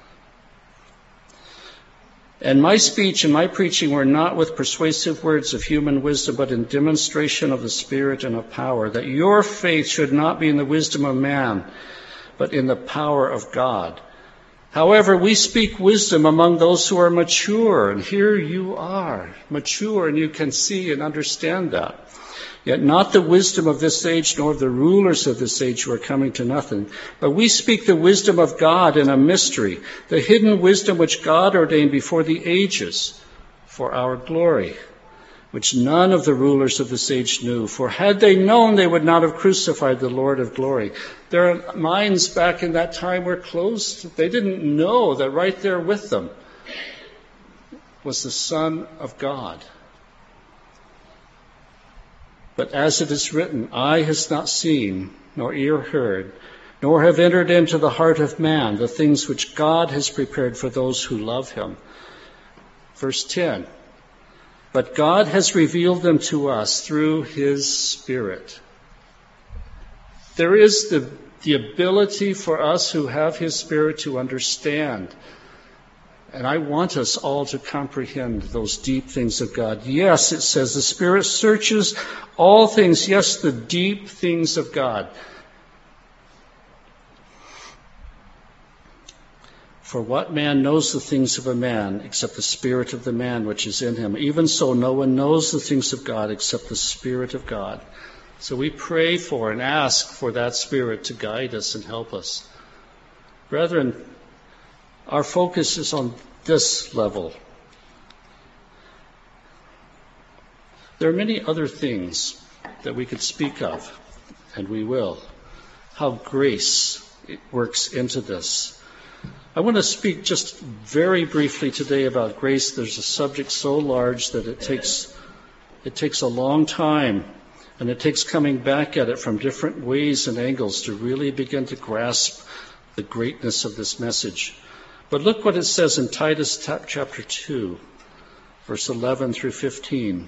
S1: And my speech and my preaching were not with persuasive words of human wisdom, but in demonstration of the Spirit and of power, that your faith should not be in the wisdom of man, but in the power of God. However, we speak wisdom among those who are mature, and here you are, mature, and you can see and understand that. Yet not the wisdom of this age, nor of the rulers of this age who are coming to nothing. But we speak the wisdom of God in a mystery, the hidden wisdom which God ordained before the ages for our glory, which none of the rulers of this age knew. For had they known, they would not have crucified the Lord of glory. Their minds back in that time were closed. They didn't know that right there with them was the Son of God. But as it is written, eye has not seen, nor ear heard, nor have entered into the heart of man the things which God has prepared for those who love him. Verse ten, but God has revealed them to us through his Spirit. There is the, the ability for us who have his Spirit to understand. And I want us all to comprehend those deep things of God. Yes, it says the Spirit searches all things. Yes, the deep things of God. For what man knows the things of a man except the spirit of the man which is in him? Even so, no one knows the things of God except the Spirit of God. So we pray for and ask for that Spirit to guide us and help us. Brethren, our focus is on this level. There are many other things that we could speak of, and we will. How grace works into this. I want to speak just very briefly today about grace. There's a subject so large that it takes it takes a long time, and it takes coming back at it from different ways and angles to really begin to grasp the greatness of this message. But look what it says in Titus chapter two, verse eleven through fifteen.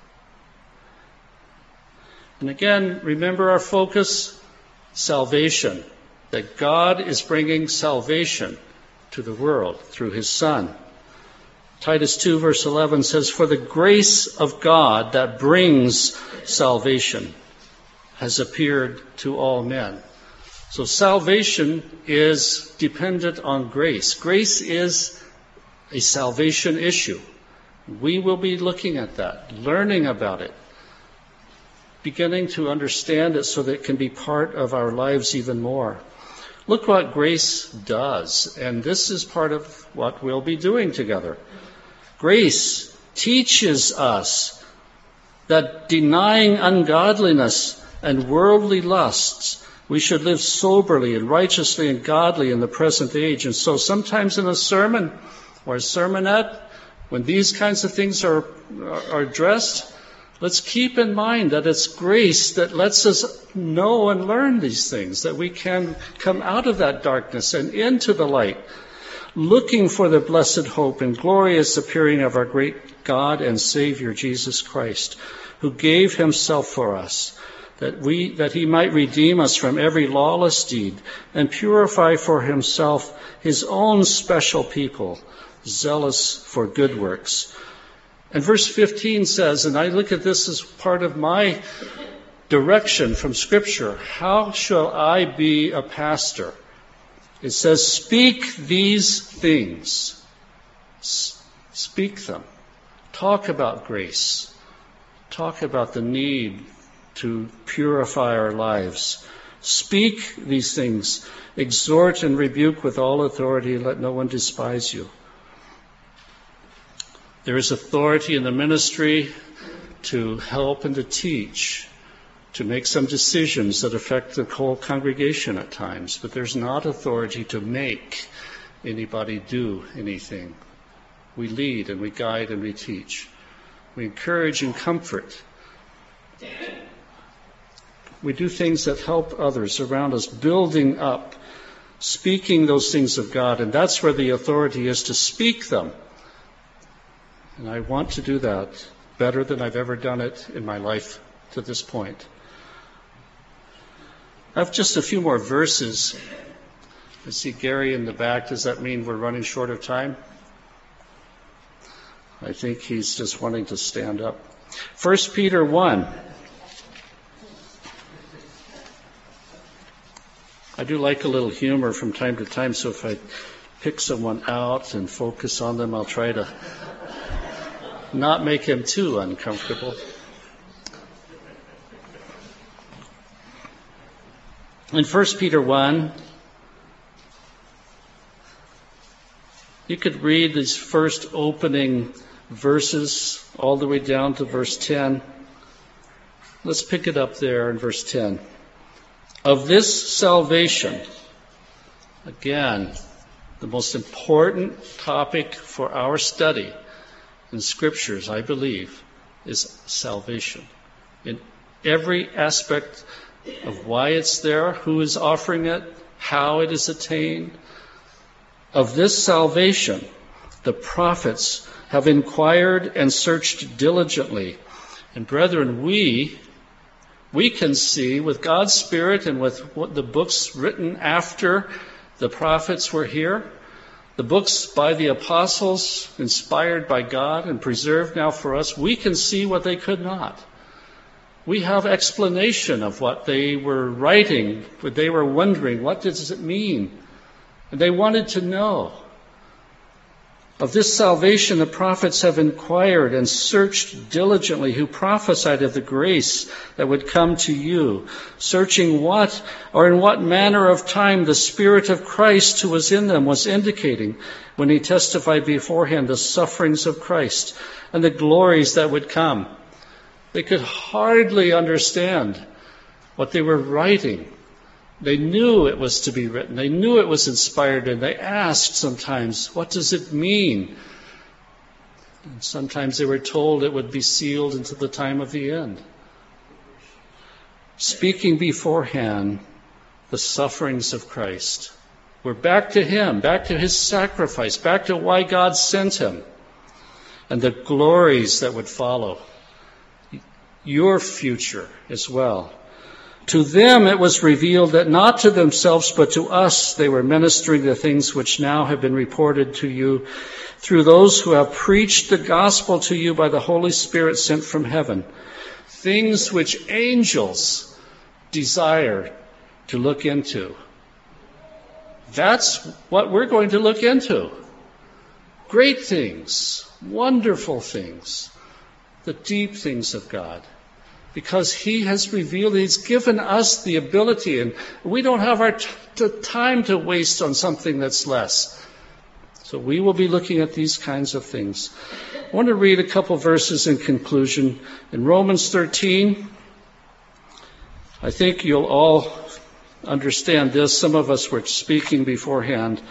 S1: And again, remember our focus, salvation, that God is bringing salvation to the world through his Son. Titus two, verse eleven says, for the grace of God that brings salvation has appeared to all men. So salvation is dependent on grace. Grace is a salvation issue. We will be looking at that, learning about it, beginning to understand it so that it can be part of our lives even more. Look what grace does, and this is part of what we'll be doing together. Grace teaches us that denying ungodliness and worldly lusts, we should live soberly and righteously and godly in the present age. And so sometimes in a sermon or a sermonette, when these kinds of things are, are addressed, let's keep in mind that it's grace that lets us know and learn these things, that we can come out of that darkness and into the light. looking for the blessed hope and glorious appearing of our great God and Savior, Jesus Christ, who gave himself for us, that we that he might redeem us from every lawless deed and purify for himself his own special people, zealous for good works. And verse fifteen says, and I look at this as part of my direction from Scripture, how shall I be a pastor? It says, speak these things. S- speak them. Talk about grace. Talk about the need to purify our lives. Speak these things. Exhort and rebuke with all authority. Let no one despise you. There is authority in the ministry to help and to teach, to make some decisions that affect the whole congregation at times, but there's not authority to make anybody do anything. We lead and we guide and we teach. We encourage and comfort. We do things that help others around us, building up, speaking those things of God, and that's where the authority is, to speak them. And I want to do that better than I've ever done it in my life to this point. I have just a few more verses. I see Gary in the back. Does that mean we're running short of time? I think he's just wanting to stand up. First Peter one. I do like a little humor from time to time, so if I pick someone out and focus on them, I'll try to not make him too uncomfortable. In First Peter one, you could read these first opening verses all the way down to verse ten. Let's pick it up there in verse ten. Of this salvation, again, the most important topic for our study in Scriptures, I believe, is salvation. In every aspect of why it's there, who is offering it, how it is attained. Of this salvation, the prophets have inquired and searched diligently. And brethren, we, we can see with God's Spirit and with what the books written after the prophets were here, the books by the apostles, inspired by God and preserved now for us, we can see what they could not. We have explanation of what they were writing, what they were wondering, what does it mean? And they wanted to know. Of this salvation the prophets have inquired and searched diligently, who prophesied of the grace that would come to you, searching what or in what manner of time the Spirit of Christ who was in them was indicating when he testified beforehand the sufferings of Christ and the glories that would come. They could hardly understand what they were writing. They knew it was to be written. They knew it was inspired, and they asked sometimes, what does it mean? And sometimes they were told it would be sealed until the time of the end. Speaking beforehand the sufferings of Christ. We're back to him, back to his sacrifice, back to why God sent him, and the glories that would follow. Your future as well. To them it was revealed that not to themselves but to us they were ministering the things which now have been reported to you through those who have preached the gospel to you by the Holy Spirit sent from heaven. Things which angels desire to look into. That's what we're going to look into. Great things, wonderful things, the deep things of God. Because he has revealed, he's given us the ability, and we don't have our t- time to waste on something that's less. So we will be looking at these kinds of things. I want to read a couple verses in conclusion. In Romans thirteen, I think you'll all understand this. Some of us were speaking beforehand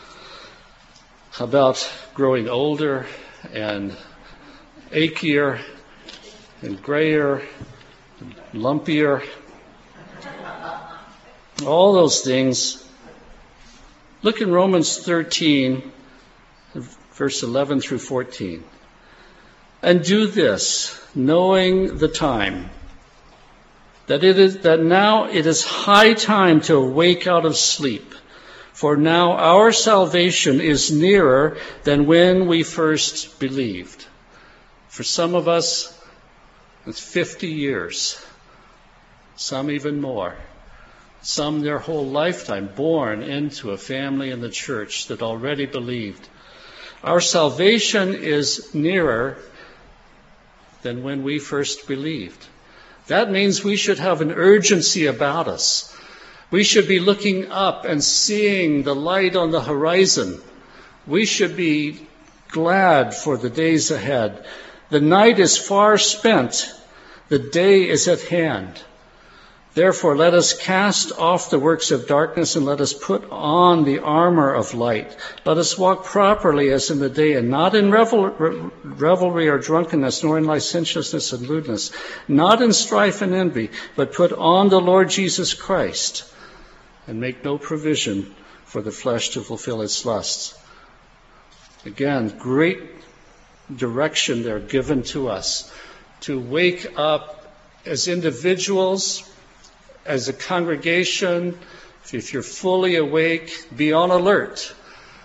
S1: about growing older and achier and grayer, and lumpier, all those things. Look in Romans thirteen, verse eleven through fourteen. And do this, knowing the time, that it is that now it is high time to awake out of sleep. For now our salvation is nearer than when we first believed. For some of us, it's fifty years, some even more. Some their whole lifetime, born into a family in the church that already believed. Our salvation is nearer than when we first believed. That means we should have an urgency about us. We should be looking up and seeing the light on the horizon. We should be glad for the days ahead. The night is far spent. The day is at hand. Therefore, let us cast off the works of darkness and let us put on the armor of light. Let us walk properly as in the day, and not in revel, revelry or drunkenness, nor in licentiousness and lewdness, not in strife and envy, but put on the Lord Jesus Christ, and make no provision for the flesh to fulfill its lusts. Again, great direction there given to us to wake up as individuals, as a congregation. If you're fully awake, be on alert.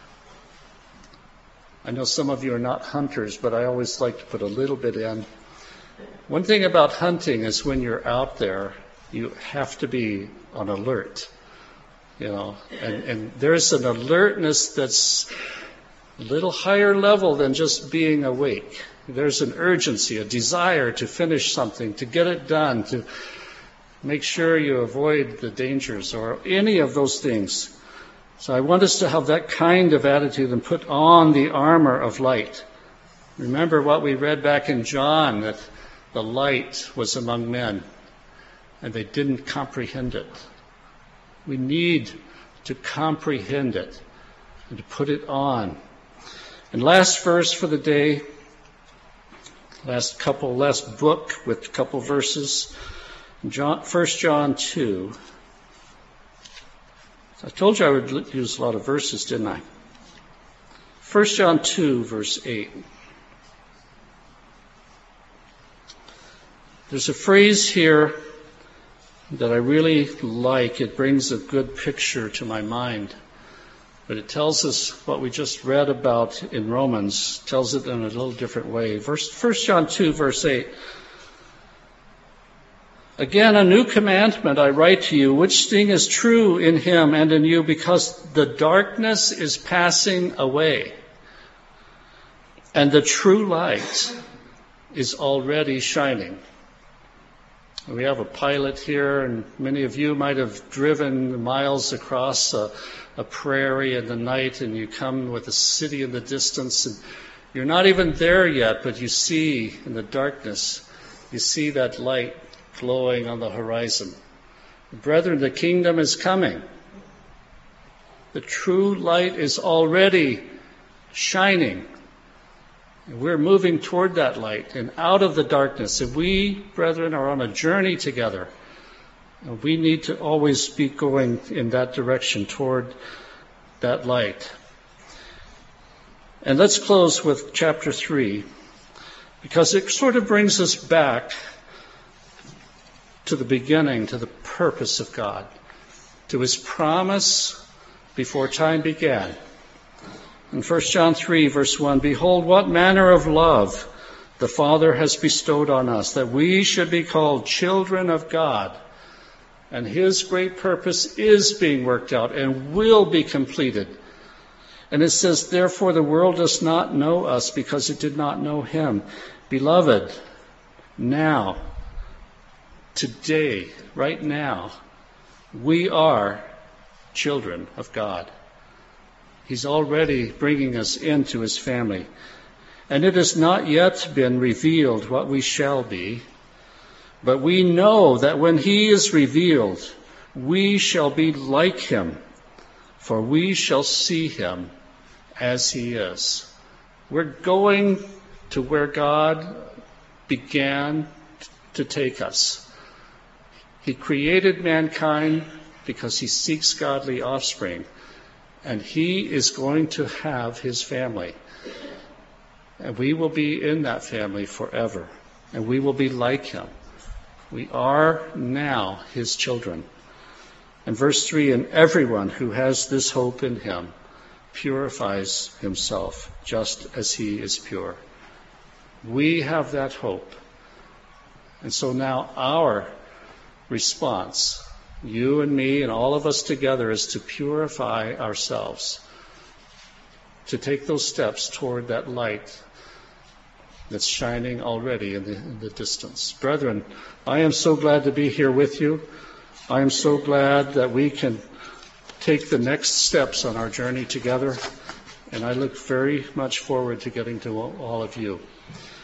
S1: I know some of you are not hunters, but I always like to put a little bit in. One thing about hunting is when you're out there, you have to be on alert. You know, and, and there's an alertness that's a little higher level than just being awake. There's an urgency, a desire to finish something, to get it done, to make sure you avoid the dangers or any of those things. So I want us to have that kind of attitude and put on the armor of light. Remember what we read back in John, that the light was among men, and they didn't comprehend it. We need to comprehend it and to put it on. And last verse for the day, last couple, last book with a couple verses. John, First John two. I told you I would use a lot of verses, didn't I? First John two, verse eight. There's a phrase here that I really like. It brings a good picture to my mind. But it tells us what we just read about in Romans, tells it in a little different way. Verse, First John two, verse eight. Again, a new commandment I write to you, which thing is true in him and in you, because the darkness is passing away, and the true light is already shining. We have a pilot here, and many of you might have driven miles across a, a prairie in the night, and you come with a city in the distance, and you're not even there yet, but you see in the darkness, you see that light glowing on the horizon. Brethren, the kingdom is coming. The true light is already shining. And we're moving toward that light and out of the darkness. And we, brethren, are on a journey together. And we need to always be going in that direction toward that light. And let's close with chapter three, because it sort of brings us back to the beginning, to the purpose of God, to his promise before time began. In First John three, verse one, behold, what manner of love the Father has bestowed on us, that we should be called children of God. And his great purpose is being worked out and will be completed. And it says, therefore the world does not know us because it did not know him. Beloved, now, today, right now, we are children of God. He's already bringing us into his family. And it has not yet been revealed what we shall be, but we know that when he is revealed, we shall be like him, for we shall see him as he is. We're going to where God began to take us. He created mankind because he seeks godly offspring. And he is going to have his family. And we will be in that family forever. And we will be like him. We are now his children. And verse three, and everyone who has this hope in him purifies himself just as he is pure. We have that hope. And so now our response, you and me and all of us together, is to purify ourselves, to take those steps toward that light that's shining already in the, in the distance. Brethren, I am so glad to be here with you. I am so glad that we can take the next steps on our journey together, and I look very much forward to getting to all of you.